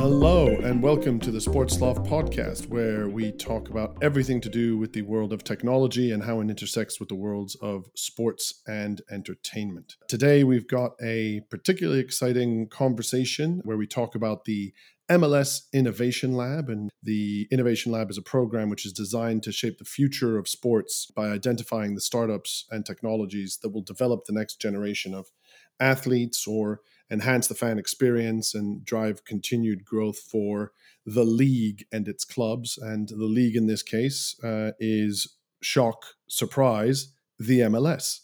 Hello and welcome to the Sports Loft podcast, where we talk about everything to do with the world of technology and how it intersects with the worlds of sports and entertainment. Today we've got a particularly exciting conversation where we talk about the MLS Innovation Lab. And the Innovation Lab is a program which is designed to shape the future of sports by identifying the startups and technologies that will develop the next generation of athletes or enhance the fan experience and drive continued growth for the league and its clubs. And the league in this case is, shock, surprise, the MLS.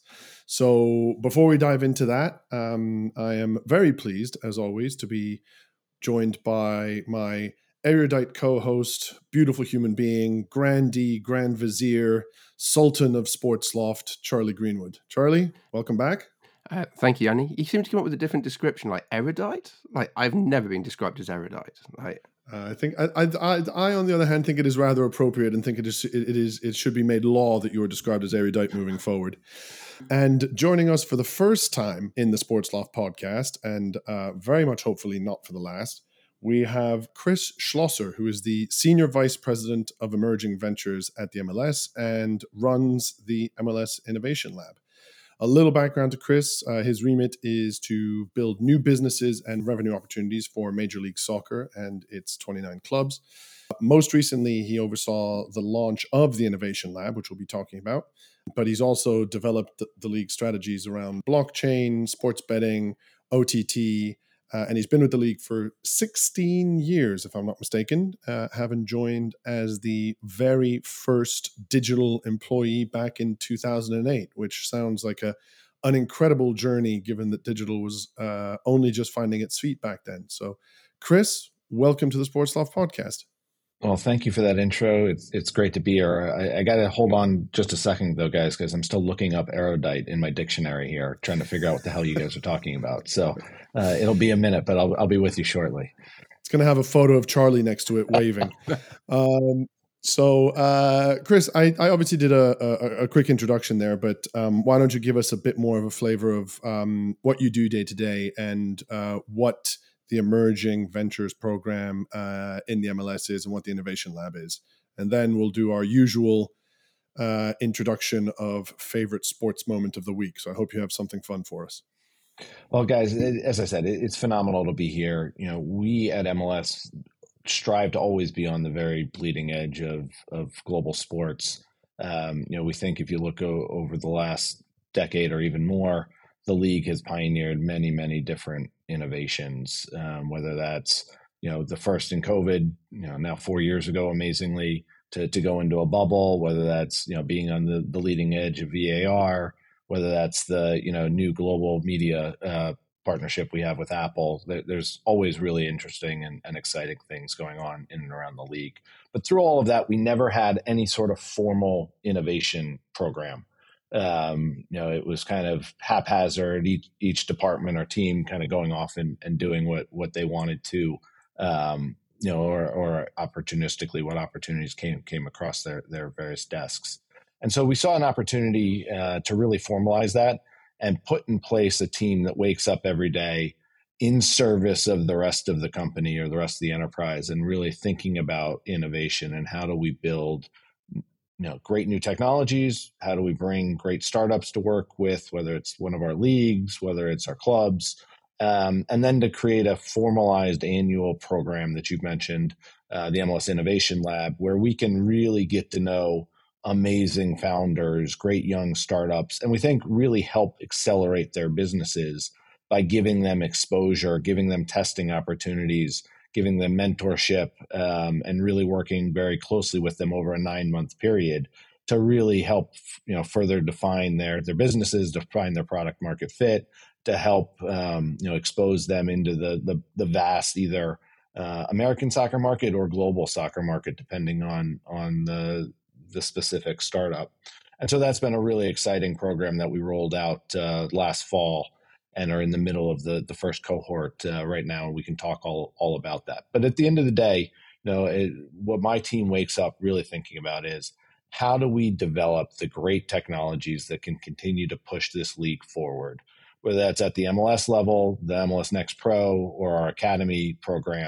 So before we dive into that, I am very pleased, as always, to be joined by my erudite co-host, beautiful human being, grandee, grand vizier, sultan of Sports Loft, Charlie Greenwood. Charlie, welcome back. Thank you, Annie. You seem to come up with a different description, like erudite. Like I've never been described as erudite. I think I, on the other hand, think it is rather appropriate and think it should be made law that you are described as erudite moving forward. And joining us for the first time in the Sports Loft podcast, and very much hopefully not for the last, we have Chris Schlosser, who is the Senior Vice President of Emerging Ventures at the MLS and runs the MLS Innovation Lab. A little background to Chris. His remit is to build new businesses and revenue opportunities for Major League Soccer and its 29 clubs. Most recently, he oversaw the launch of the Innovation Lab, which we'll be talking about. But he's also developed the league strategies around blockchain, sports betting, OTT, and he's been with the league for 16 years, if I'm not mistaken, having joined as the very first digital employee back in 2008, which sounds like an incredible journey given that digital was only just finding its feet back then. So, Chris, welcome to the Sports Loft podcast. Well, thank you for that intro. It's great to be here. I got to hold on just a second, though, guys, because I'm still looking up erudite in my dictionary here, trying to figure out what the hell you guys are talking about. So it'll be a minute, but I'll be with you shortly. It's going to have a photo of Charlie next to it waving. So, Chris, I obviously did a quick introduction there, but why don't you give us a bit more of a flavor of what you do day to day and what the Emerging Ventures program in the MLS is and what the Innovation Lab is. And then we'll do our usual introduction of favorite sports moment of the week. So I hope you have something fun for us. Well, guys, as I said, it's phenomenal to be here. You know, we at MLS strive to always be on the very bleeding edge of global sports. We think if you look over the last decade or even more, the league has pioneered many, many different innovations, whether that's, the first in COVID, now 4 years ago, amazingly, to go into a bubble, whether that's, being on the leading edge of VAR, whether that's the, new global media partnership we have with Apple. There's always really interesting and exciting things going on in and around the league. But through all of that, we never had any sort of formal innovation program. It was kind of haphazard, each department or team kind of going off and doing what they wanted to, or opportunistically what opportunities came across their various desks. And so we saw an opportunity to really formalize that and put in place a team that wakes up every day in service of the rest of the company or the rest of the enterprise and really thinking about innovation and how do we build great new technologies. How do we bring great startups to work with, whether it's one of our leagues, whether it's our clubs, and then to create a formalized annual program that you've mentioned, the MLS Innovation Lab, where we can really get to know amazing founders, great young startups, and we think really help accelerate their businesses by giving them exposure, giving them testing opportunities, giving them mentorship, and really working very closely with them over a 9-month period to really help, further define their businesses, define their product market fit, to help, expose them into the vast either American soccer market or global soccer market, depending on the specific startup. And so that's been a really exciting program that we rolled out last fall and are in the middle of the first cohort right now. We can talk all about that. But at the end of the day, what my team wakes up really thinking about is how do we develop the great technologies that can continue to push this league forward, whether that's at the MLS level, the MLS Next Pro, or our academy programs,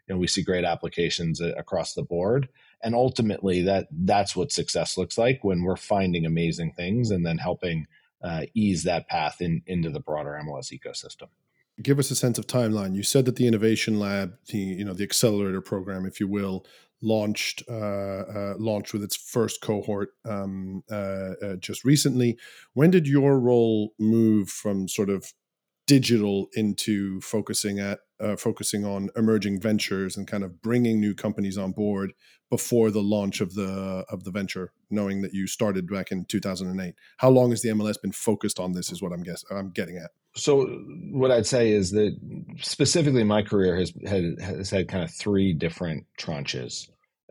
we see great applications across the board. And ultimately, that's what success looks like, when we're finding amazing things and then helping ease that path into the broader MLS ecosystem. Give us a sense of timeline. You said that the Innovation Lab, the accelerator program, if you will, launched with its first cohort just recently. When did your role move from sort of digital into focusing on emerging ventures and kind of bringing new companies on board before the launch of the venture, knowing that you started back in 2008? How long has the MLS been focused on this, is what I'm getting at. So what I'd say is that specifically my career has had kind of three different tranches.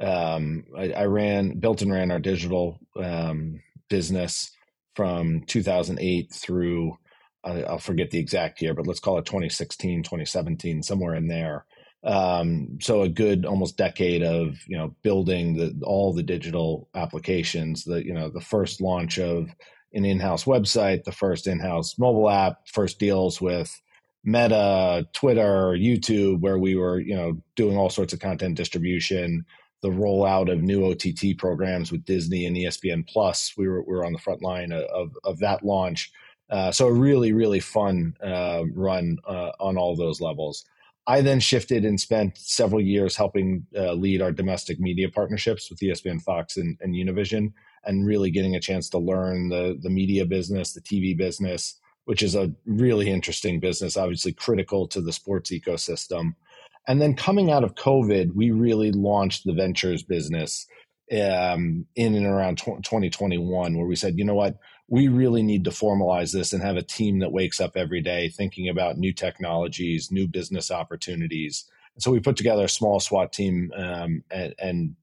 I built and ran our digital business from 2008 through, I'll forget the exact year, but let's call it 2016, 2017, somewhere in there. So a good almost decade of building all the digital applications. The first launch of an in-house website, the first in-house mobile app, first deals with Meta, Twitter, YouTube, where we were doing all sorts of content distribution. The rollout of new OTT programs with Disney and ESPN Plus, we were on the front line of that launch. So a really, really fun run on all those levels. I then shifted and spent several years helping lead our domestic media partnerships with ESPN, Fox, and Univision, and really getting a chance to learn the media business, the TV business, which is a really interesting business, obviously critical to the sports ecosystem. And then coming out of COVID, we really launched the ventures business in and around 2021, where we said, you know what, we really need to formalize this and have a team that wakes up every day thinking about new technologies, new business opportunities. And so we put together a small SWAT team, and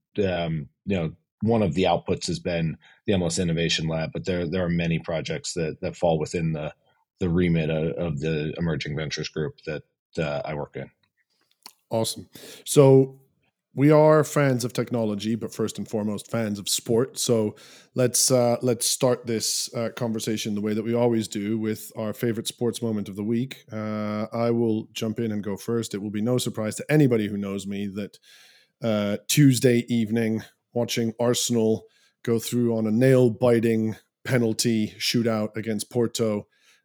one of the outputs has been the MLS Innovation Lab, but there are many projects that fall within the remit of the Emerging Ventures group that I work in. Awesome. So we are fans of technology, but first and foremost, fans of sport. So let's start this conversation the way that we always do, with our favorite sports moment of the week. I will jump in and go first. It will be no surprise to anybody who knows me that Tuesday evening, watching Arsenal go through on a nail-biting penalty shootout against Porto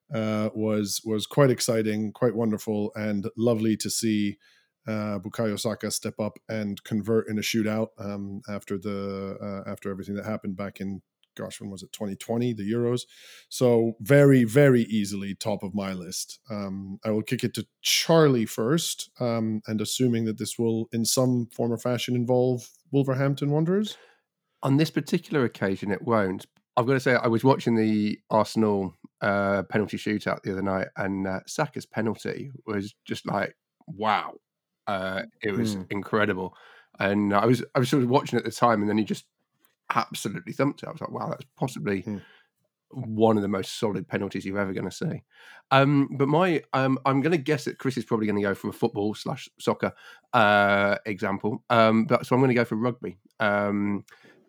was quite exciting, quite wonderful, and lovely to see Bukayo Saka step up and convert in a shootout after everything that happened back in, when was it, 2020, the Euros. So very, very easily top of my list. I will kick it to Charlie first, and assuming that this will in some form or fashion involve Wolverhampton Wanderers. On this particular occasion, it won't. I've got to say, I was watching the Arsenal penalty shootout the other night, and Saka's penalty was just like, wow. It was incredible. And I was sort of watching at the time, and then he just absolutely thumped it. I was like, wow, that's possibly one of the most solid penalties you're ever going to see. But I'm going to guess that Chris is probably going to go for a football/soccer example. So I'm going to go for rugby. And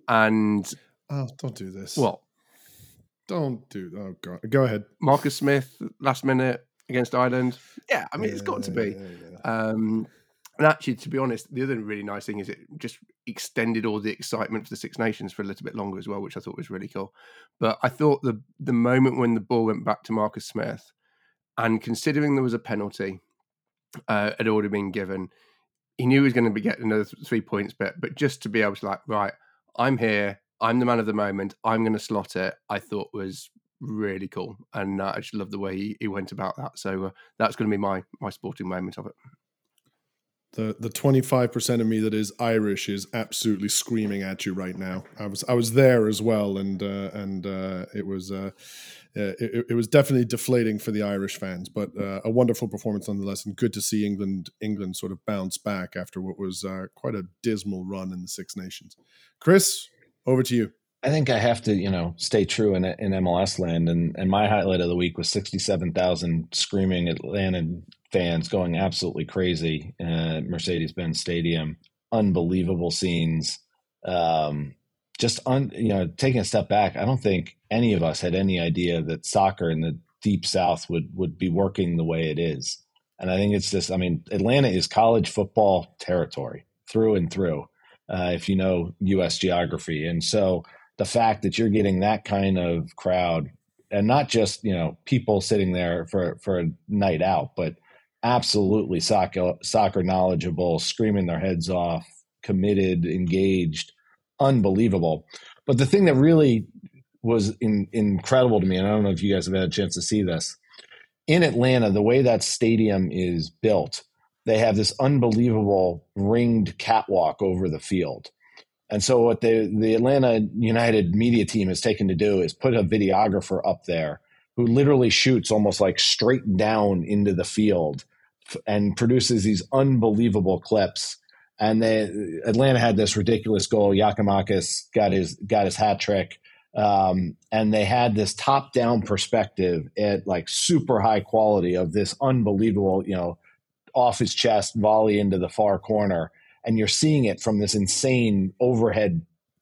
don't do this. What? Don't do. Oh God, go ahead. Marcus Smith, last minute against Ireland. Yeah, I mean, it's got to be. Yeah. And actually, to be honest, the other really nice thing is it just extended all the excitement for the Six Nations for a little bit longer as well, which I thought was really cool. But I thought the moment when the ball went back to Marcus Smith, and considering there was a penalty had already been given, he knew he was going to be getting another 3 points, but just to be able to right, I'm here, I'm the man of the moment, I'm going to slot it, I thought was really cool. And I just love the way he went about that. So that's going to be my sporting moment of it. The 25% of me that is Irish is absolutely screaming at you right now. I was there as well, and it was definitely deflating for the Irish fans, but a wonderful performance nonetheless, and good to see England sort of bounce back after what was quite a dismal run in the Six Nations. Chris, over to you. I think I have to, stay true in MLS land, and my highlight of the week was 67,000 screaming Atlanta fans going absolutely crazy at Mercedes-Benz Stadium. Unbelievable scenes. Taking a step back, I don't think any of us had any idea that soccer in the Deep South would be working the way it is. And I think it's just, I mean, Atlanta is college football territory through and through, if you know U.S. geography. And so the fact that you're getting that kind of crowd, and not just, you know, people sitting there for a night out, but absolutely soccer knowledgeable, screaming their heads off, committed, engaged, unbelievable. But the thing that really was incredible to me, and I don't know if you guys have had a chance to see this, in Atlanta, the way that stadium is built, they have this unbelievable ringed catwalk over the field. And so what the Atlanta United media team has taken to do is put a videographer up there who literally shoots almost like straight down into the field and produces these unbelievable clips. And Atlanta had this ridiculous goal. Giakoumakis got his hat trick. And they had this top-down perspective at like super high quality of this unbelievable, you know, off his chest volley into the far corner. And you're seeing it from this insane overhead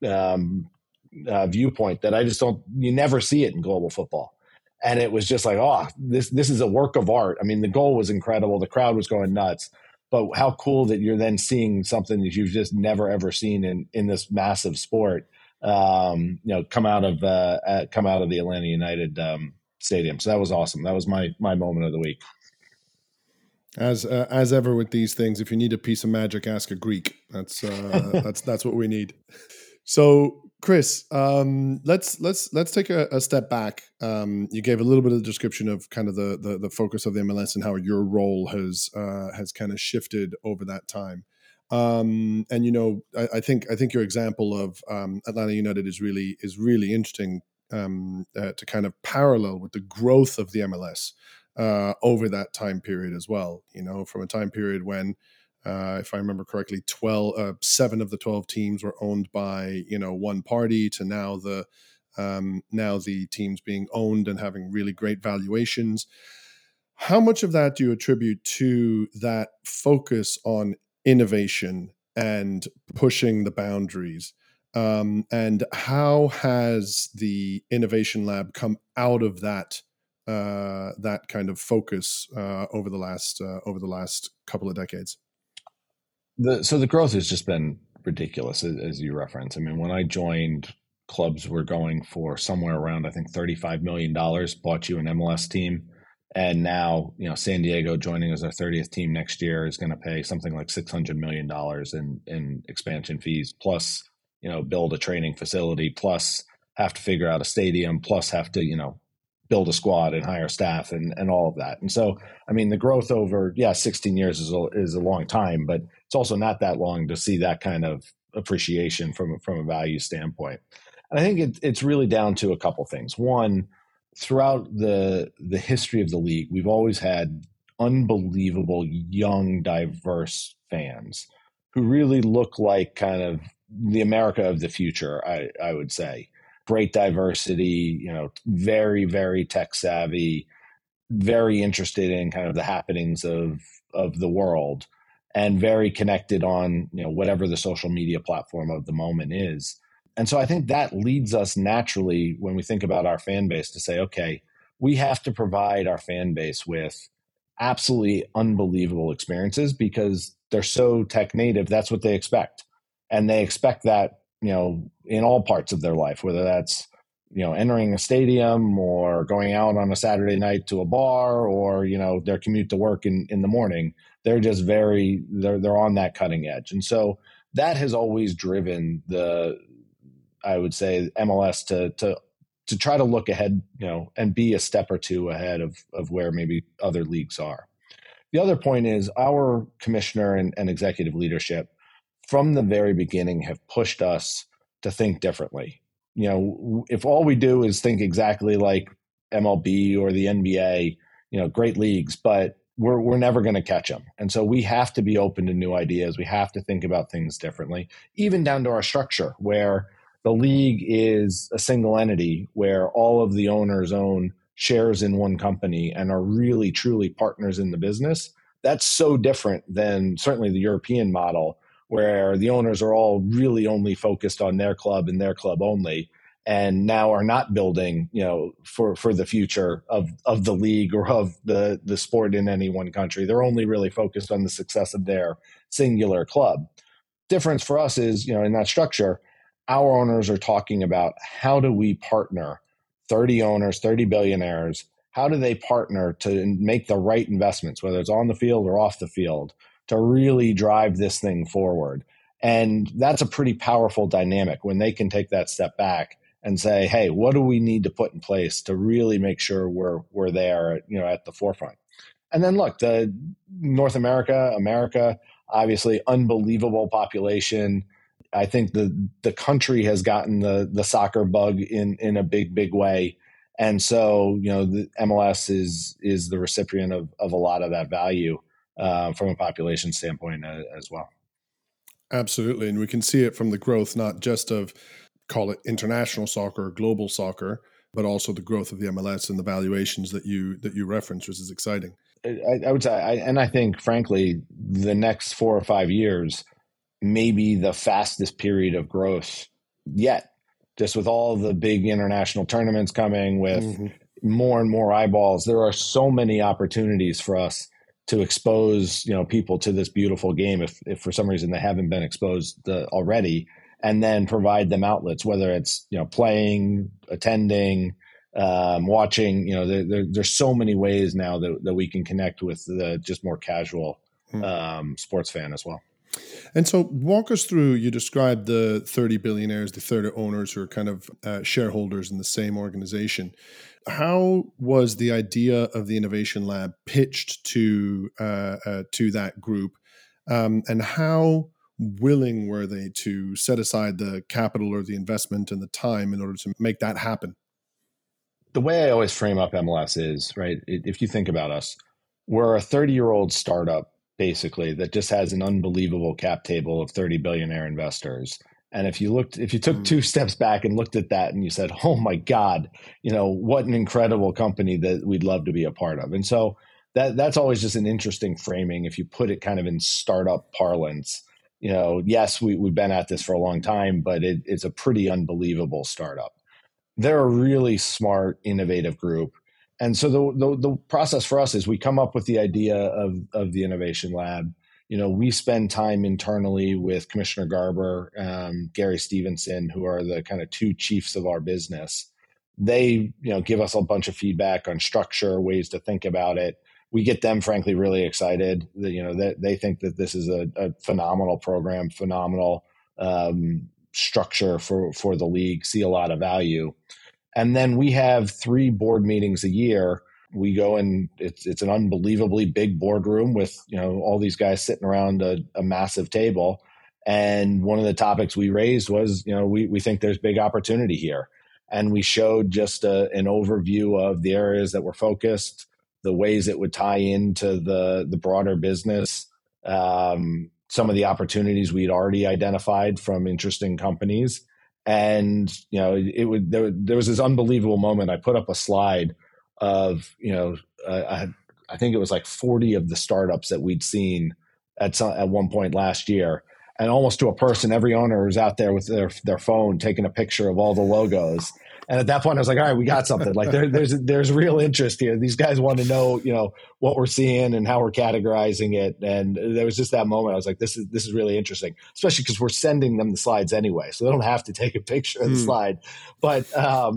viewpoint that you never see it in global football. And it was just like, oh, this is a work of art. I mean, the goal was incredible. The crowd was going nuts. But how cool that you're then seeing something that you've just never, ever seen in this massive sport, you know, come out of the Atlanta United stadium. So that was awesome. That was my moment of the week. As ever with these things, if you need a piece of magic, ask a Greek. That's what we need. So, Chris, let's take a step back. You gave a little bit of the description of kind of the focus of the MLS and how your role has kind of shifted over that time. And you know, I think your example of Atlanta United is really interesting to kind of parallel with the growth of the MLS. Over that time period as well, you know, from a time period when, if I remember correctly, 7 of the 12 teams were owned by, you know, one party to now the teams being owned and having really great valuations. How much of that do you attribute to that focus on innovation and pushing the boundaries? And how has the Innovation Lab come out of that kind of focus over the last couple of decades? So the growth has just been ridiculous, as you reference. I mean, when I joined, clubs were going for somewhere around, I think, $35 million, bought you an MLS team. And now, you know, San Diego joining as our 30th team next year is going to pay something like $600 million in expansion fees, plus, you know, build a training facility, plus have to figure out a stadium, plus have to, you know, build a squad and hire staff and all of that. And so, I mean, the growth over, 16 years is a long time, but it's also not that long to see that kind of appreciation from a value standpoint. And I think it's really down to a couple things. One, throughout the history of the league, we've always had unbelievable young, diverse fans who really look like kind of the America of the future, I would say. Great diversity, you know, very, very tech savvy, very interested in kind of the happenings of the world, and very connected on, you know, whatever the social media platform of the moment is. And so I think that leads us naturally, when we think about our fan base, to say, okay, we have to provide our fan base with absolutely unbelievable experiences because they're so tech native. That's what they expect. And they expect that, you know, in all parts of their life, whether that's, you know, entering a stadium or going out on a Saturday night to a bar, or, you know, their commute to work in the morning. They're just they're on that cutting edge. And so that has always driven I would say, MLS to try to look ahead, you know, and be a step or two ahead of where maybe other leagues are. The other point is our commissioner and executive leadership from the very beginning have pushed us to think differently. You know, if all we do is think exactly like MLB or the NBA, you know, great leagues, but we're never going to catch them. And so we have to be open to new ideas. We have to think about things differently, even down to our structure, where the league is a single entity where all of the owners own shares in one company and are really, truly partners in the business. That's so different than certainly the European model, where the owners are all really only focused on their club and their club only. and now are not building, for the future of the league or of the sport in any one country. They're only really focused on the success of their singular club. Difference for us is, in that structure, our owners are talking about how do we partner 30 owners, 30 billionaires. How do they partner to make the right investments, whether it's on the field or off the field, to really drive this thing forward? And that's a pretty powerful dynamic when they can take that step back and say, hey, what do we need to put in place to really make sure we're there, at the forefront? And then look, the North America, obviously unbelievable population. I think the country has gotten the soccer bug in a big way. And so, the MLS is the recipient of a lot of that value from a population standpoint as well. Absolutely. And we can see it from the growth, not just of, call it international soccer, global soccer, but also the growth of the MLS and the valuations that you referenced, which is exciting. I would say, and I think, frankly, the next 4 or 5 years may be the fastest period of growth yet, just with all the big international tournaments coming, with more and more eyeballs. There are so many opportunities for us to expose, people to this beautiful game if for some reason they haven't been exposed already, and then provide them outlets, whether it's, playing, attending, watching. There's so many ways now that we can connect with the just more casual sports fan as well. And so walk us through, you described the 30 billionaires, the 30 owners who are kind of shareholders in the same organization. How was the idea of the Innovation Lab pitched to that group? And how willing were they to set aside the capital or the investment and the time in order to make that happen? The way I always frame up MLS is, right, if you think about us, we're a 30-year-old startup, basically, that just has an unbelievable cap table of 30 billionaire investors. And if you took 2 steps back and looked at that and you said, oh my God, what an incredible company that we'd love to be a part of. And so that's always just an interesting framing if you put it kind of in startup parlance. Yes, we've been at this for a long time, but it's a pretty unbelievable startup. They're a really smart, innovative group. And so the process for us is we come up with the idea of the Innovation Lab. We spend time internally with Commissioner Garber, Gary Stevenson, who are the kind of 2 chiefs of our business. They, give us a bunch of feedback on structure, ways to think about it. We get them, frankly, really excited. They think that this is a phenomenal program, phenomenal structure for the league, see a lot of value. And then we have 3 board meetings a year. We go in, it's an unbelievably big boardroom with, all these guys sitting around a massive table. And one of the topics we raised was, we think there's big opportunity here. And we showed just an overview of the areas that were focused, the ways it would tie into the broader business, some of the opportunities we'd already identified from interesting companies. And, there was this unbelievable moment. I put up a slide of, I think it was like 40 of the startups that we'd seen at one point last year. And almost to a person, every owner was out there with their phone taking a picture of all the logos. And at that point, I was like, all right, we got something. Like there's real interest here. These guys want to know, what we're seeing and how we're categorizing it. And there was just that moment. I was like, this is really interesting, especially because we're sending them the slides anyway, so they don't have to take a picture of the slide. But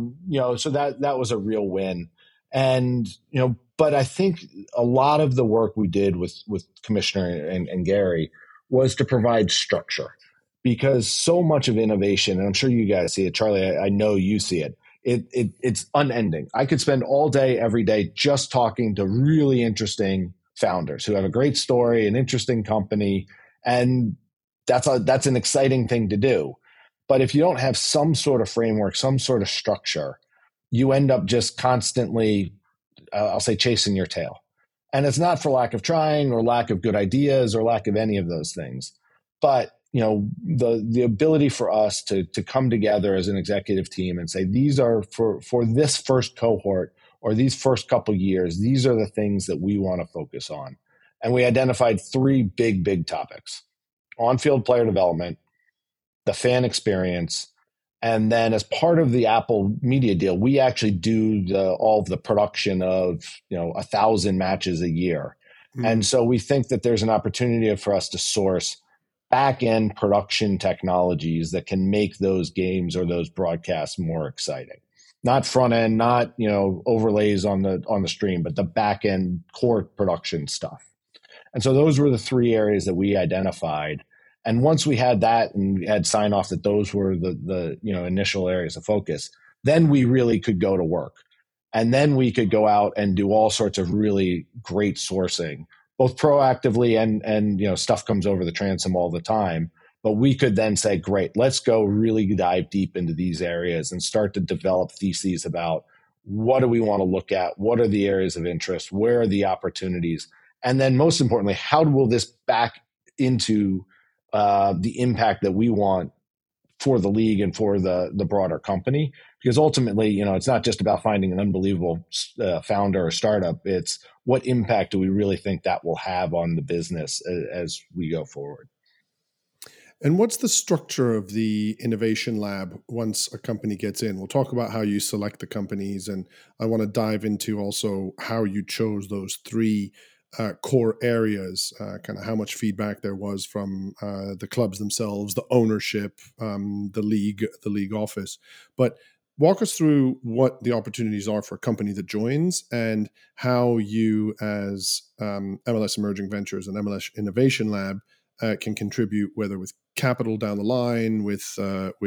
so that was a real win. And but I think a lot of the work we did with Commissioner and Gary was to provide structure. Because so much of innovation, and I'm sure you guys see it, Charlie, I know you see it, it's unending. I could spend all day, every day, just talking to really interesting founders who have a great story, an interesting company, and that's an exciting thing to do. But if you don't have some sort of framework, some sort of structure, you end up just constantly, I'll say, chasing your tail. And it's not for lack of trying or lack of good ideas or lack of any of those things. But the ability for us to come together as an executive team and say, these are for this first cohort or these first couple years, these are the things that we want to focus on. And we identified 3 big topics: on-field player development, the fan experience, And then as part of the Apple media deal, we actually do all of the production of 1,000 matches a year. And so we think that there's an opportunity for us to source back-end production technologies that can make those games or those broadcasts more exciting. Not front end, not overlays on the stream, but the back-end core production stuff. And so those were the three areas that we identified. And once we had that and we had sign off that those were the initial areas of focus, then we really could go to work. And then we could go out and do all sorts of really great sourcing, both proactively and stuff comes over the transom all the time. But we could then say, great, let's go really dive deep into these areas and start to develop theses about what do we want to look at? What are the areas of interest? Where are the opportunities? And then most importantly, how will this back into the impact that we want for the league and for the broader company? Because ultimately, it's not just about finding an unbelievable founder or startup. It's what impact do we really think that will have on the business as we go forward? And what's the structure of the innovation lab once a company gets in? We'll talk about how you select the companies, and I want to dive into also how you chose those three core areas, kind of how much feedback there was from the clubs themselves, the ownership, the league office. But walk us through what the opportunities are for a company that joins and how you, as MLS Emerging Ventures and MLS Innovation Lab, can contribute, whether with capital down the line, with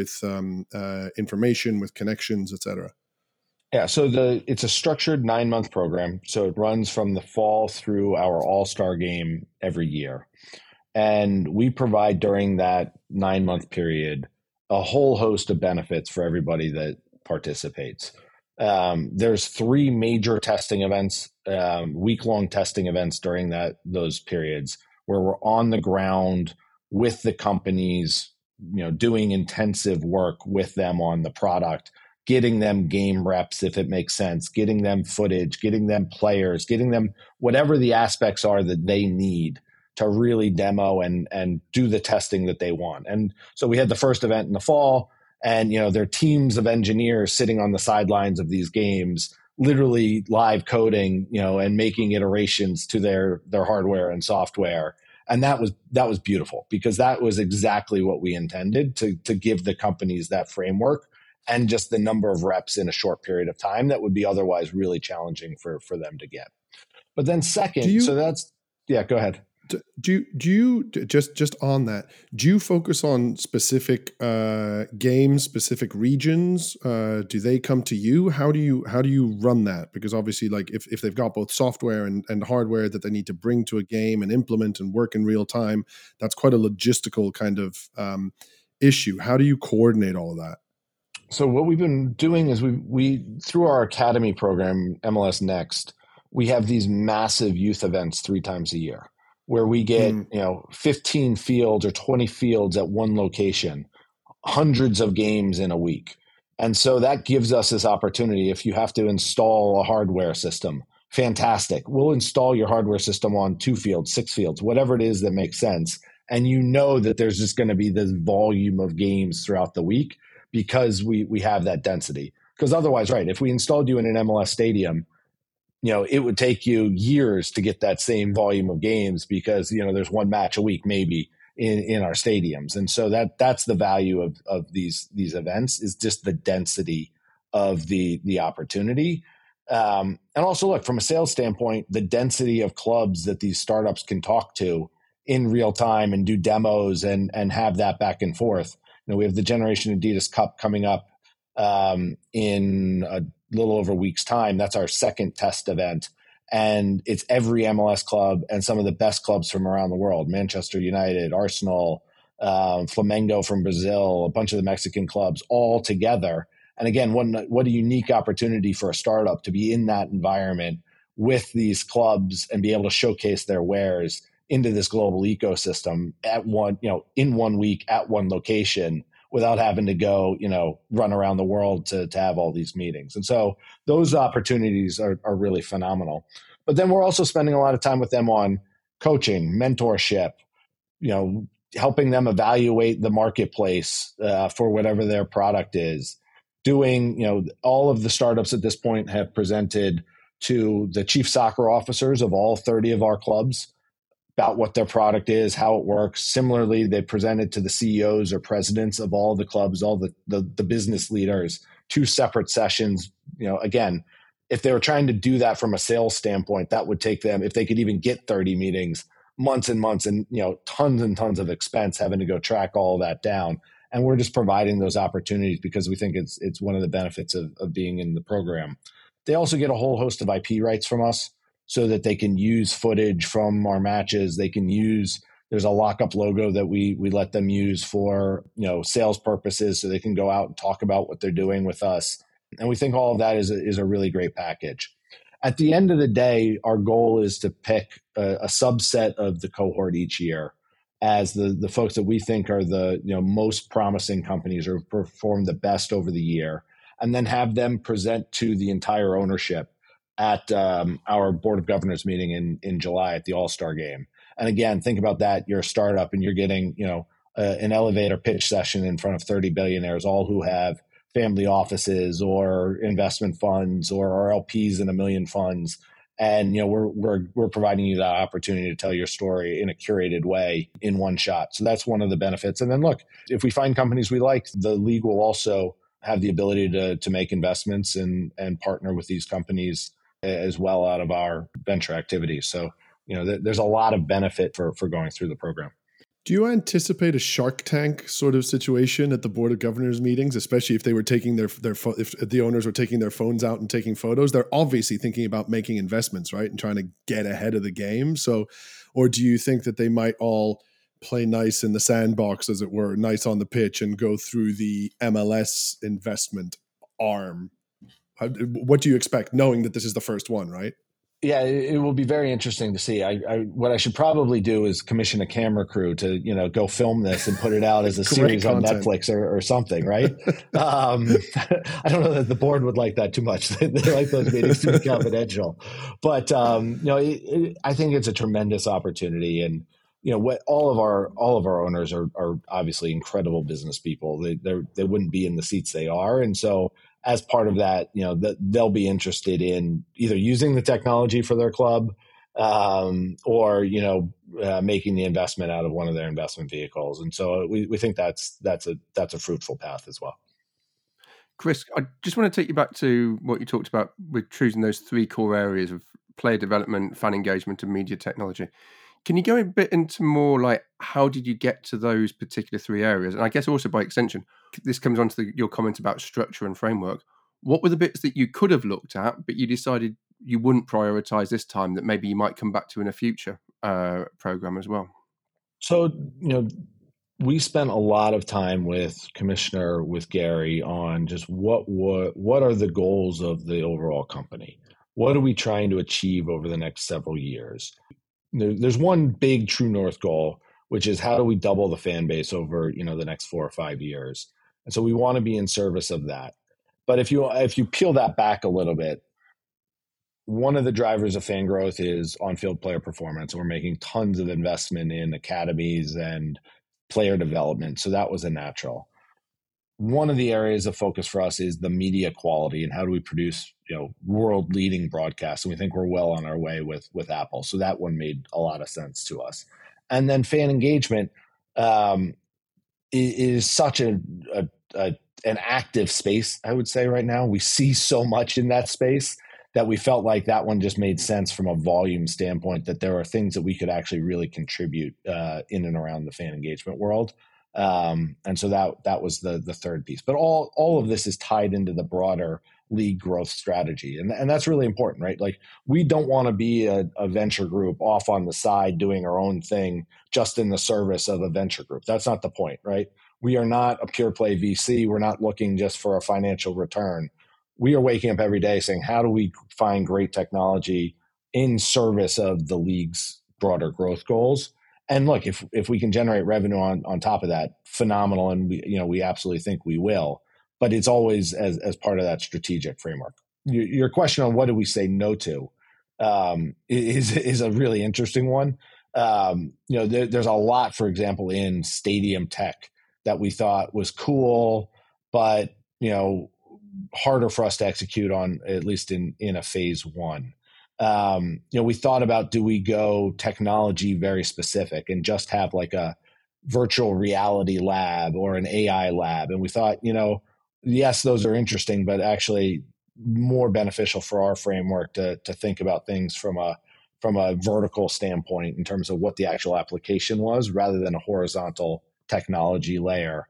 information, with connections, et cetera. Yeah, so it's a structured 9-month program. So it runs from the fall through our All-Star game every year. And we provide during that 9-month period a whole host of benefits for everybody that participates. There's 3 major testing events, week-long testing events during those periods, where we're on the ground with the companies, doing intensive work with them on the product, getting them game reps if it makes sense, getting them footage, getting them players, getting them whatever the aspects are that they need to really demo and do the testing that they want. And so we had the first event in the fall, and there are teams of engineers sitting on the sidelines of these games, literally live coding, and making iterations to their hardware and software. And that was beautiful, because that was exactly what we intended to give the companies that framework and just the number of reps in a short period of time that would be otherwise really challenging for them to get. But then second, go ahead. Do you just on that? Do you focus on specific games, specific regions? Do they come to you? How do you run that? Because obviously, like if they've got both software and hardware that they need to bring to a game and implement and work in real time, that's quite a logistical kind of issue. How do you coordinate all of that? So what we've been doing is we through our academy program, MLS Next, we have these massive youth events 3 times a year, where we get 15 fields or 20 fields at one location, hundreds of games in a week. And so that gives us this opportunity. If you have to install a hardware system, fantastic. We'll install your hardware system on 2 fields, 6 fields, whatever it is that makes sense. And that there's just going to be this volume of games throughout the week, because we have that density. Because otherwise, right, if we installed you in an MLS stadium, it would take you years to get that same volume of games, because, there's one match a week maybe in our stadiums. And so that's the value of these events, is just the density of the opportunity. And also, look, from a sales standpoint, the density of clubs that these startups can talk to in real time and do demos and have that back and forth. We have the Generation Adidas Cup coming up in a little over a week's time. That's our second test event. And it's every MLS club and some of the best clubs from around the world: Manchester United, Arsenal, Flamengo from Brazil, a bunch of the Mexican clubs all together. And again, what a unique opportunity for a startup to be in that environment with these clubs and be able to showcase their wares into this global ecosystem in 1 week at one location, without having to go, run around the world to have all these meetings. And so those opportunities are really phenomenal. But then we're also spending a lot of time with them on coaching, mentorship, helping them evaluate the marketplace for whatever their product is. Doing, all of the startups at this point have presented to the chief soccer officers of all 30 of our clubs about what their product is, how it works. Similarly, they presented to the CEOs or presidents of all the clubs, all the business leaders, 2 separate sessions. Again, if they were trying to do that from a sales standpoint, that would take them, if they could even get 30 meetings, months and months and tons and tons of expense having to go track all of that down. And we're just providing those opportunities because we think it's one of the benefits of being in the program. They also get a whole host of IP rights from us so that they can use footage from our matches. They can use, there's a lockup logo that we let them use for sales purposes, so they can go out and talk about what they're doing with us. And we think all of that is a really great package. At the end of the day, our goal is to pick a subset of the cohort each year as the folks that we think are the most promising companies or perform the best over the year, and then have them present to the entire ownership at our board of governors meeting in July at the All-Star game. And again, think about that. You're a startup and you're getting an elevator pitch session in front of 30 billionaires, all who have family offices or investment funds or our LPs in 1 million funds. And we're providing you that opportunity to tell your story in a curated way in one shot. So that's one of the benefits. And then look, if we find companies we like, the league will also have the ability to make investments and partner with these companies as well out of our venture activities. So there's a lot of benefit for going through the program. Do you anticipate a Shark Tank sort of situation at the Board of Governors meetings, especially if they were taking if the owners were taking their phones out and taking photos? They're obviously thinking about making investments, right, and trying to get ahead of the game. So, or do you think that they might all play nice in the sandbox, as it were, nice on the pitch, and go through the MLS investment arm? What do you expect, knowing that this is the first one, right? Yeah, it will be very interesting to see. What I should probably do is commission a camera crew to go film this and put it out as a series on Netflix or something, right? I don't know that the board would like that too much. They like those meetings to be confidential, but I think it's a tremendous opportunity. And what all of our owners are obviously incredible business people. They wouldn't be in the seats they are, and so as part of that, they'll be interested in either using the technology for their club or making the investment out of one of their investment vehicles. And so we think that's a fruitful path as well. Chris, I just want to take you back to what you talked about with choosing those 3 core areas of player development, fan engagement, and media technology. Can you go a bit into more like how did you get to those particular 3 areas? And I guess also by extension, this comes on to your comment about structure and framework. What were the bits that you could have looked at, but you decided you wouldn't prioritize this time that maybe you might come back to in a future program as well? So, we spent a lot of time with Gary on just what are the goals of the overall company? What are we trying to achieve over the next several years? There's one big true north goal, which is how do we double the fan base over the next 4 or 5 years? And so we want to be in service of that. But if you peel that back a little bit, one of the drivers of fan growth is on-field player performance. We're making tons of investment in academies and player development, so that was a natural. One of the areas of focus for us is the media quality and how do we produce world-leading broadcasts, and we think we're well on our way with Apple. So that one made a lot of sense to us. And then fan engagement is such an active space, I would say right now. We see so much in that space that we felt like that one just made sense from a volume standpoint, that there are things that we could actually really contribute in and around the fan engagement world. And so that was the third piece. But all of this is tied into the broader league growth strategy. And that's really important, right? Like, we don't want to be a venture group off on the side doing our own thing just in the service of a venture group. That's not the point, right? We are not a pure play VC. We're not looking just for a financial return. We are waking up every day saying, how do we find great technology in service of the league's broader growth goals? And look, if we can generate revenue on top of that, phenomenal. And we absolutely think we will, but it's always as part of that strategic framework. Your question on what do we say no to is a really interesting one. There's a lot, for example, in stadium tech that we thought was cool, but harder for us to execute on, at least in a phase one. We thought about, do we go technology very specific and just have like a virtual reality lab or an AI lab? And we thought, yes, those are interesting, but actually more beneficial for our framework to think about things from a vertical standpoint in terms of what the actual application was, rather than a horizontal technology layer.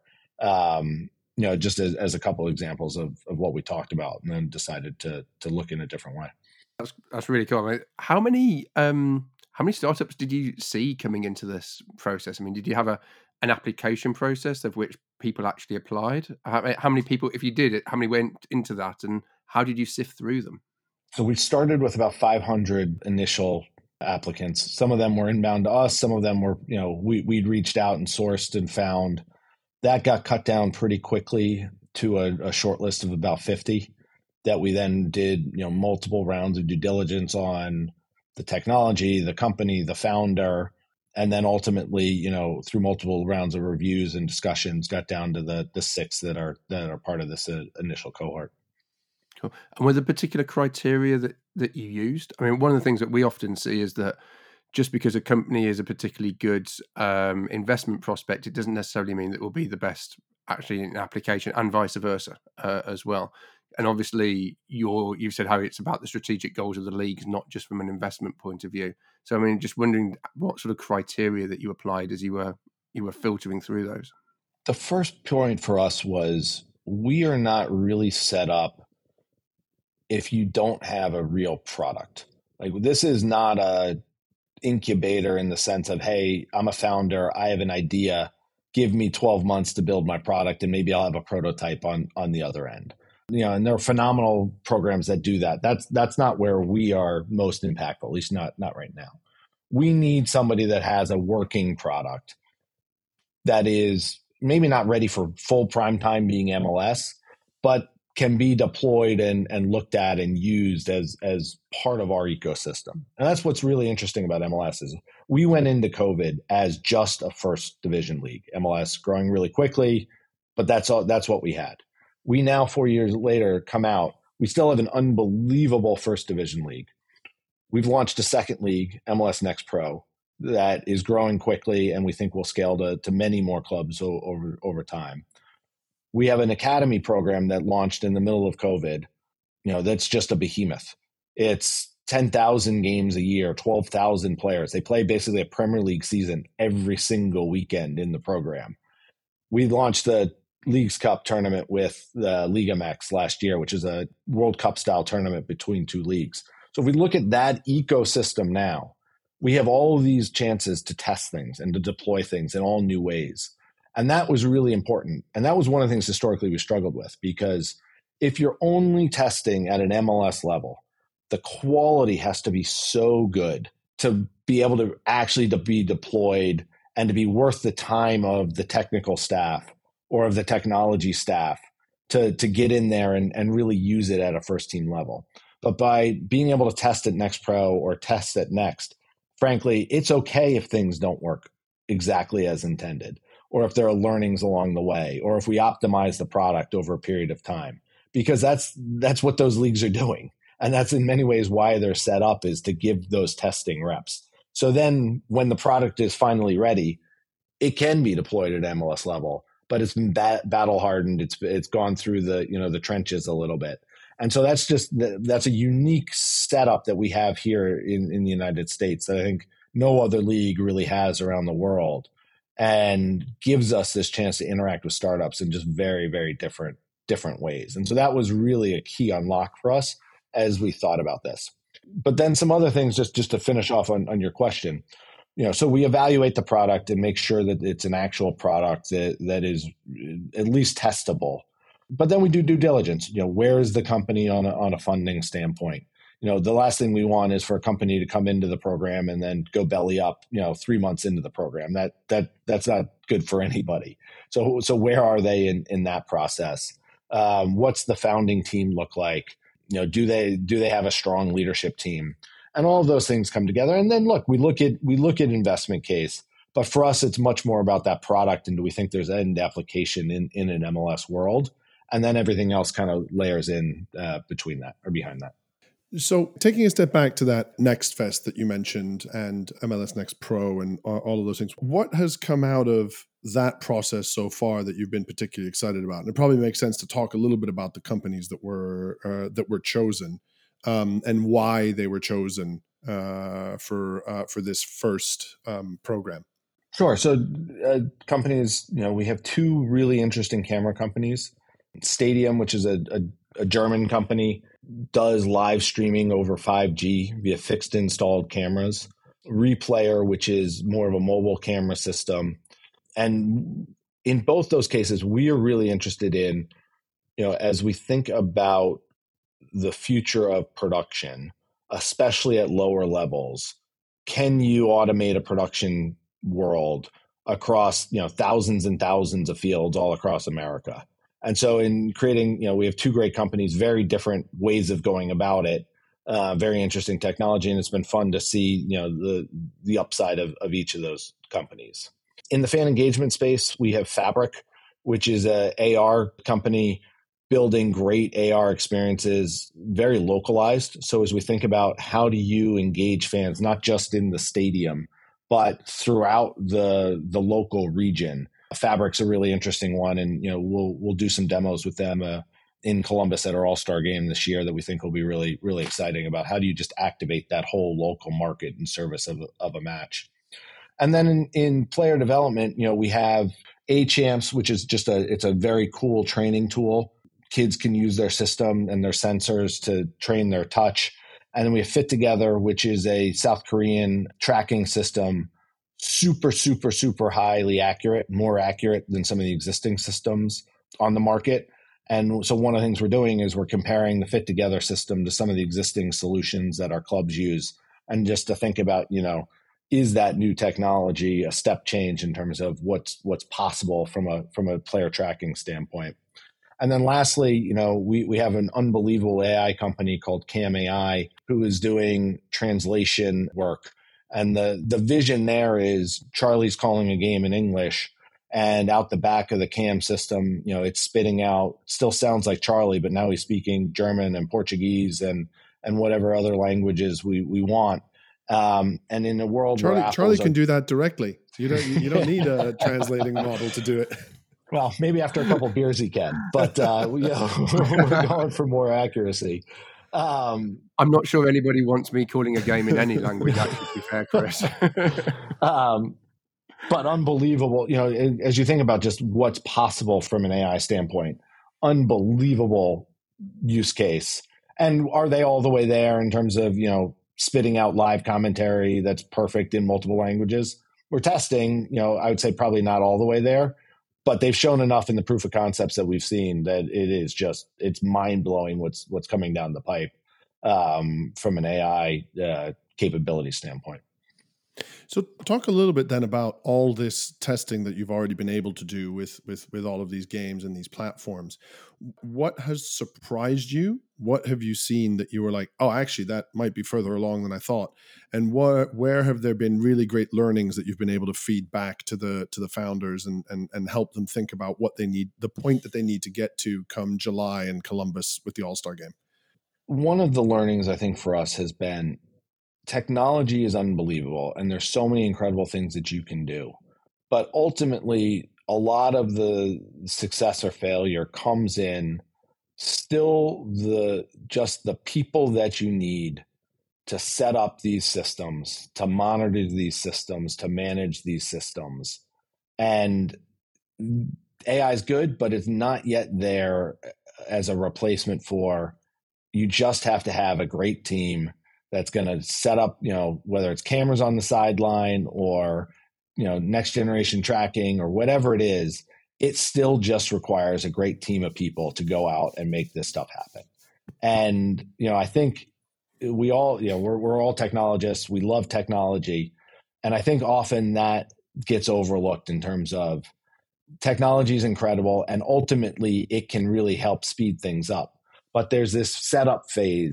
Just as a couple of examples of what we talked about, and then decided to look in a different way. That's really cool. I mean, how many startups did you see coming into this process? I mean, did you have an application process of which people actually applied? How many people, if you did it, how many went into that, and how did you sift through them? So we started with about 500 initial applicants. Some of them were inbound to us. Some of them were, we'd reached out and sourced and found. That got cut down pretty quickly to a short list of about 50 that we then did, multiple rounds of due diligence on the technology, the company, the founder, and then ultimately, through multiple rounds of reviews and discussions, got down to the 6 that are part of this initial cohort. Cool. And were there particular criteria that you used? I mean, one of the things that we often see is that just because a company is a particularly good investment prospect, it doesn't necessarily mean that it will be the best actually in application, and vice versa as well. And obviously, you've said how it's about the strategic goals of the leagues, not just from an investment point of view. So, I mean, just wondering what sort of criteria that you applied as you were filtering through those. The first point for us was, we are not really set up if you don't have a real product. Like, this is not a incubator in the sense of, hey, I'm a founder, I have an idea, give me 12 months to build my product, and maybe I'll have a prototype on the other end. And there are phenomenal programs that do that. That's not where we are most impactful, at least not right now. We need somebody that has a working product that is maybe not ready for full prime time being MLS, but can be deployed and looked at and used as part of our ecosystem. And that's what's really interesting about MLS is we went into COVID as just a first division league. MLS growing really quickly, but that's what we had. We now, 4 years later, come out. We still have an unbelievable first division league. We've launched a second league, MLS Next Pro, that is growing quickly, and we think will scale to many more clubs over time. We have an academy program that launched in the middle of COVID, that's just a behemoth. It's 10,000 games a year, 12,000 players. They play basically a Premier League season every single weekend in the program. We launched the Leagues Cup tournament with the Liga MX last year, which is a World Cup style tournament between two leagues. So if we look at that ecosystem now, we have all of these chances to test things and to deploy things in all new ways. And that was really important. And that was one of the things historically we struggled with, because if you're only testing at an MLS level, the quality has to be so good to be able to actually to be deployed and to be worth the time of the technical staff or of the technology staff to get in there and really use it at a first team level. But by being able to test at Next Pro or test at Next, frankly, it's okay if things don't work exactly as intended, or if there are learnings along the way, or if we optimize the product over a period of time, because that's what those leagues are doing. And that's in many ways why they're set up, is to give those testing reps. So then when the product is finally ready, it can be deployed at MLS level, but it's been battle hardened. It's gone through the trenches a little bit. And so that's a unique setup that we have here in the United States that I think no other league really has around the world, and gives us this chance to interact with startups in just very, very different ways. And so that was really a key unlock for us as we thought about this. But then some other things, just to finish off on your question, so we evaluate the product and make sure that it's an actual product that is at least testable. But then we do due diligence. Where is the company on a funding standpoint? The last thing we want is for a company to come into the program and then go belly up, 3 months into the program. That's not good for anybody. So where are they in that process? What's the founding team look like? Do they have a strong leadership team? And all of those things come together. And then look, we look at investment case, but for us, it's much more about that product. And do we think there's end application in an MLS world? And then everything else kind of layers in between that or behind that. So taking a step back to that Next Fest that you mentioned and MLS Next Pro and all of those things, what has come out of that process so far that you've been particularly excited about? And it probably makes sense to talk a little bit about the companies that were chosen and why they were chosen for this first program. Sure. So companies, we have two really interesting camera companies. Stadium, which is a German company, does live streaming over 5G via fixed installed cameras. Replayer, which is more of a mobile camera system. And in both those cases, we are really interested in, as we think about the future of production, especially at lower levels, can you automate a production world across, thousands and thousands of fields all across America? And so in creating, we have two great companies, very different ways of going about it, very interesting technology. And it's been fun to see, the upside of each of those companies. In the fan engagement space, we have Fabric, which is an AR company building great AR experiences, very localized. So as we think about how do you engage fans, not just in the stadium, but throughout the local region, Fabric's a really interesting one, and we'll do some demos with them in Columbus at our All-Star game this year that we think will be really, really exciting about how do you just activate that whole local market in service of a match. And then in player development, we have A-Champs, which is it's a very cool training tool. Kids can use their system and their sensors to train their touch. And then we have Fit Together, which is a South Korean tracking system, super, super, super highly accurate, more accurate than some of the existing systems on the market. And so one of the things we're doing is we're comparing the Fit Together system to some of the existing solutions that our clubs use. And just to think about, is that new technology a step change in terms of what's possible from a player tracking standpoint? And then lastly, we have an unbelievable AI company called Cam AI who is doing translation work. And the vision there is Charlie's calling a game in English, and out the back of the Cam system, it's spitting out, still sounds like Charlie, but now he's speaking German and Portuguese and whatever other languages we want. And in a world where Charlie can do that directly. You don't need a translating model to do it. Well, maybe after a couple of beers he can, but we're going for more accuracy. I'm not sure anybody wants me calling a game in any language, actually, to be fair, Chris. But unbelievable, as you think about just what's possible from an AI standpoint, unbelievable use case. And are they all the way there in terms of, spitting out live commentary that's perfect in multiple languages? We're testing, I would say probably not all the way there, but they've shown enough in the proof of concepts that we've seen that it's mind blowing what's coming down the pipe from an AI capability standpoint. So talk a little bit then about all this testing that you've already been able to do with all of these games and these platforms. What has surprised you? What have you seen that you were like, oh, actually, that might be further along than I thought? And where have there been really great learnings that you've been able to feed back to the founders and help them think about what they need, the point that they need to get to come July in Columbus with the All-Star game? One of the learnings I think for us has been technology is unbelievable, and there's so many incredible things that you can do. But ultimately, a lot of the success or failure comes in still the people that you need to set up these systems, to monitor these systems, to manage these systems. And AI is good, but it's not yet there as a replacement for, you just have to have a great team that's going to set up, whether it's cameras on the sideline or, next generation tracking or whatever it is, it still just requires a great team of people to go out and make this stuff happen. And, I think we all, we're all technologists. We love technology. And I think often that gets overlooked in terms of technology is incredible. And ultimately it can really help speed things up. But there's this setup phase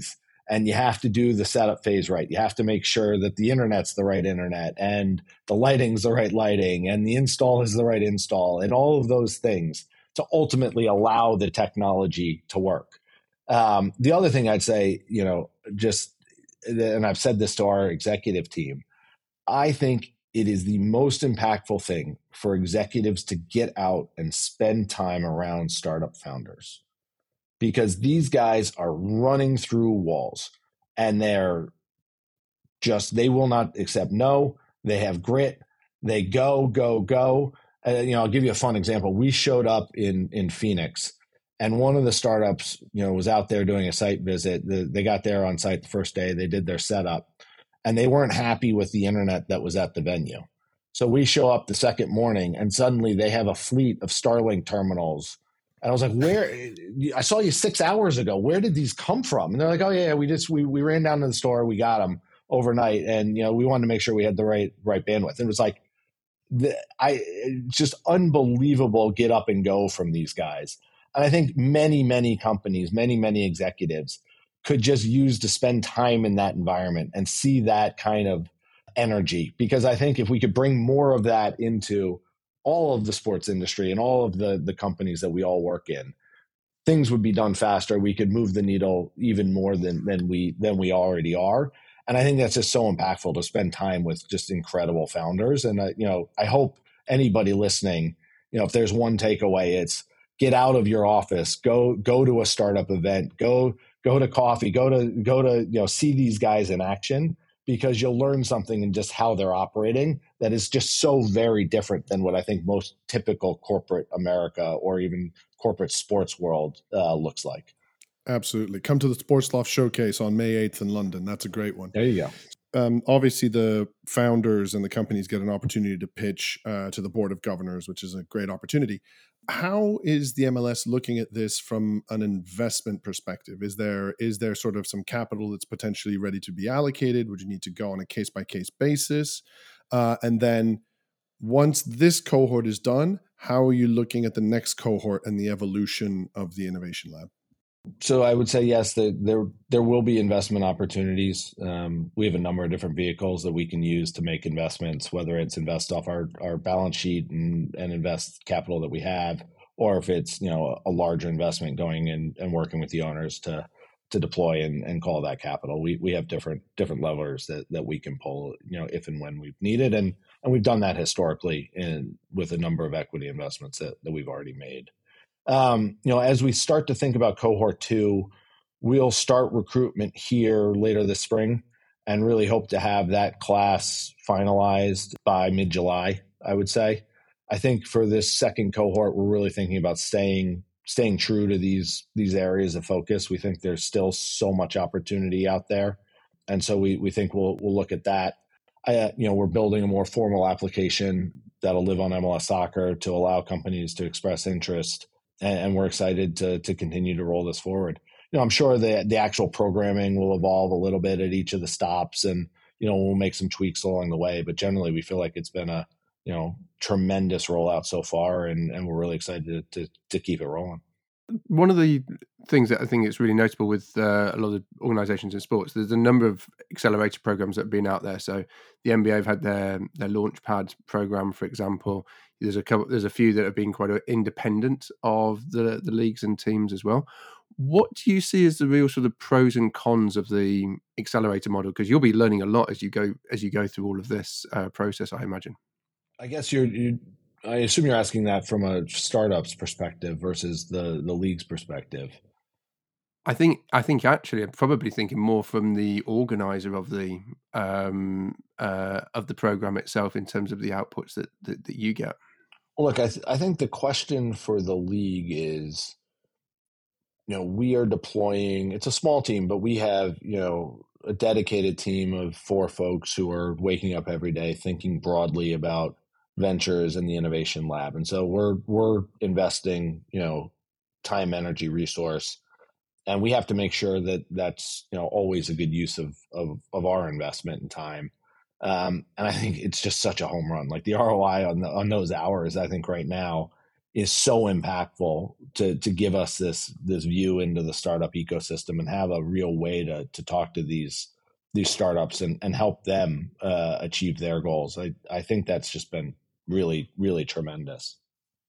and you have to do the setup phase right. You have to make sure that the internet's the right internet and the lighting's the right lighting and the install is the right install and all of those things to ultimately allow the technology to work. The other thing I'd say, and I've said this to our executive team, I think it is the most impactful thing for executives to get out and spend time around startup founders, because these guys are running through walls and they will not accept no. They have grit. They go. I'll give you a fun example. We showed up in Phoenix, and one of the startups, was out there doing a site visit. They got there on site the first day. They did their setup, and they weren't happy with the internet that was at the venue. So we show up the second morning, and suddenly they have a fleet of Starlink terminals. And I was like, where? I saw you 6 hours ago. Where did these come from? And they're like, oh, yeah, we ran down to the store. We got them overnight. And, we wanted to make sure we had the right bandwidth. And it was like, just unbelievable get up and go from these guys. And I think many, many companies, many, many executives could just use to spend time in that environment and see that kind of energy. Because I think if we could bring more of that into all of the sports industry and all of the companies that we all work in, things would be done faster. We could move the needle even more than we already are. And I think that's just so impactful to spend time with just incredible founders. And I hope anybody listening, if there's one takeaway, it's get out of your office, go to a startup event, go to coffee, go to see these guys in action, because you'll learn something in just how they're operating that is just so very different than what I think most typical corporate America or even corporate sports world looks like. Absolutely. Come to the Sports Loft Showcase on May 8th in London. That's a great one. There you go. Obviously, the founders and the companies get an opportunity to pitch to the board of governors, which is a great opportunity. How is the MLS looking at this from an investment perspective? Is there sort of some capital that's potentially ready to be allocated? Would you need to go on a case-by-case basis? And then once this cohort is done, how are you looking at the next cohort and the evolution of the Innovation Lab? So I would say yes, there will be investment opportunities. We have a number of different vehicles that we can use to make investments, whether it's invest off our balance sheet and invest capital that we have, or if it's a larger investment going in and working with the owners to deploy and call that capital. We have different levers that we can pull, if and when we've needed, and we've done that historically with a number of equity investments that we've already made. As we start to think about cohort 2, we'll start recruitment here later this spring and really hope to have that class finalized by mid-July, I would say. I think for this second cohort, we're really thinking about staying true to these areas of focus. We think there's still so much opportunity out there. And so we think we'll look at that. We're building a more formal application that'll live on MLS Soccer to allow companies to express interest. And we're excited to continue to roll this forward. I'm sure the actual programming will evolve a little bit at each of the stops, and we'll make some tweaks along the way. But generally, we feel like it's been a tremendous rollout so far, and we're really excited to keep it rolling. One of the things that I think is really notable with a lot of organisations in sports, there's a number of accelerator programs that have been out there. So the NBA have had their Launchpad program, for example. There's a few that have been quite independent of the leagues and teams as well. What do you see as the real sort of pros and cons of the accelerator model? Because you'll be learning a lot as you go through all of this process, I imagine. I guess I assume you're asking that from a startup's perspective versus the league's perspective. I think actually I'm probably thinking more from the organizer of the program itself in terms of the outputs that you get. Well, look, I think the question for the league is, we are deploying. It's a small team, but we have a dedicated team of 4 folks who are waking up every day thinking broadly about ventures in the innovation lab. And so we're investing, time, energy, resource, and we have to make sure that that's, always a good use of our investment and time. And I think it's just such a home run. Like the ROI on those hours, I think right now is so impactful to give us this view into the startup ecosystem and have a real way to talk to these startups and help them achieve their goals. I think that's just been really, really tremendous.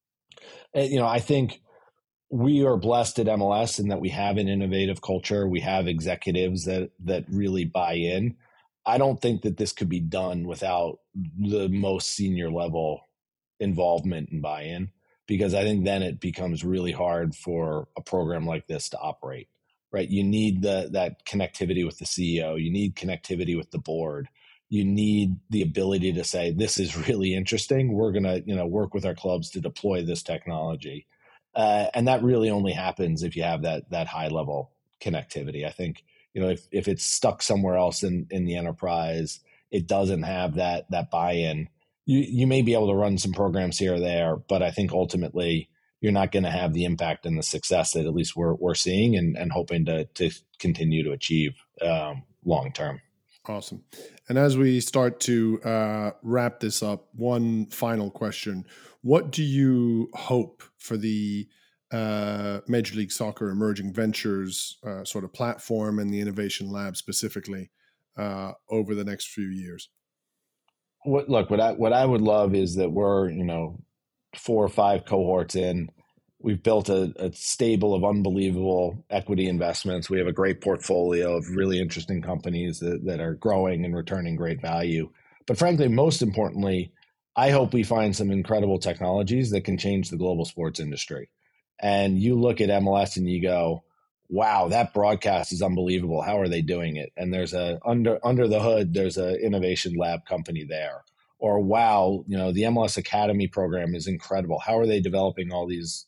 And, I think we are blessed at MLS in that we have an innovative culture. We have executives that really buy in. I don't think that this could be done without the most senior level involvement and buy-in, because I think then it becomes really hard for a program like this to operate, right? You need that connectivity with the CEO. You need connectivity with the board. You need the ability to say, this is really interesting. We're going to, work with our clubs to deploy this technology. And that really only happens if you have that high level connectivity. I think, if it's stuck somewhere else in the enterprise, it doesn't have that buy-in. You may be able to run some programs here or there, but I think ultimately you're not going to have the impact and the success that at least we're seeing and hoping to continue to achieve long term. Awesome. And as we start to wrap this up, one final question. What do you hope for the Major League Soccer Emerging Ventures sort of platform and the Innovation Lab specifically over the next few years? What I would love is that we're 4 or 5 cohorts in. We've built a stable of unbelievable equity investments. We have a great portfolio of really interesting companies that are growing and returning great value. But frankly, most importantly, I hope we find some incredible technologies that can change the global sports industry. And you look at MLS and you go, wow, that broadcast is unbelievable. How are they doing it? And there's under the hood, there's an innovation lab company there. Or wow, the MLS Academy program is incredible. How are they developing all these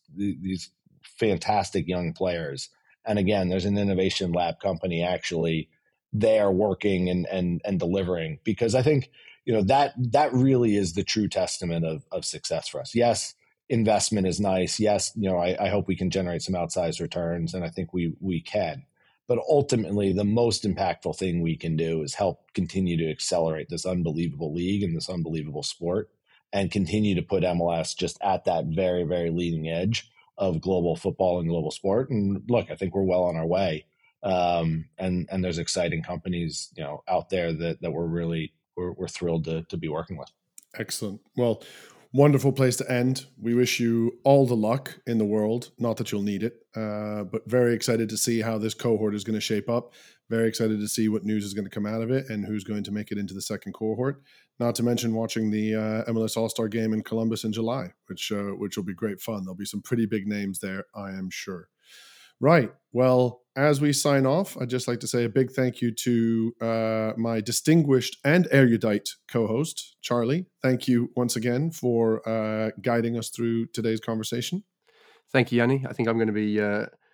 fantastic young players? And again, there's an innovation lab company actually there working and delivering, because I think that really is the true testament of success for us. Yes, investment is nice. Yes, I hope we can generate some outsized returns, and I think we can. But ultimately, the most impactful thing we can do is help continue to accelerate this unbelievable league and this unbelievable sport, and continue to put MLS just at that very, very leading edge of global football and global sport. And look, I think we're well on our way. And there's exciting companies, out there that we're thrilled to be working with. Excellent. Well, wonderful place to end. We wish you all the luck in the world. Not that you'll need it, but very excited to see how this cohort is going to shape up. Very excited to see what news is going to come out of it and who's going to make it into the second cohort. Not to mention watching the MLS All-Star game in Columbus in July, which will be great fun. There'll be some pretty big names there, I am sure. Right. Well, as we sign off, I'd just like to say a big thank you to my distinguished and erudite co-host, Charlie. Thank you once again for guiding us through today's conversation. Thank you, Yanni. I think I'm going to be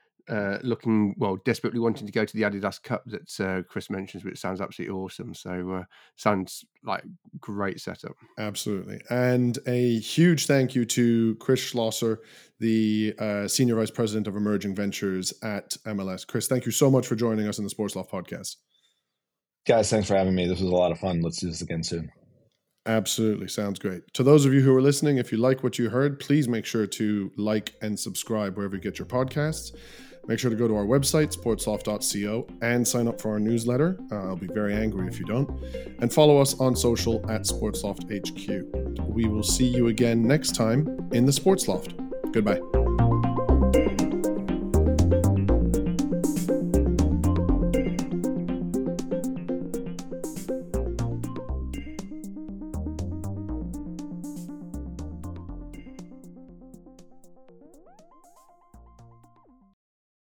desperately wanting to go to the Adidas Cup that Chris mentions, which sounds absolutely awesome. So sounds like great setup. Absolutely. And a huge thank you to Chris Schlosser, the Senior Vice President of Emerging Ventures at MLS. Chris, thank you so much for joining us in the Sports Loft podcast. Guys, thanks for having me. This was a lot of fun. Let's do this again soon. Absolutely. Sounds great. To those of you who are listening, if you like what you heard, please make sure to like and subscribe wherever you get your podcasts. Make sure to go to our website, sportsloft.co, and sign up for our newsletter. I'll be very angry if you don't. And follow us on social at SportsLoftHQ. We will see you again next time in the Sports Loft. Goodbye.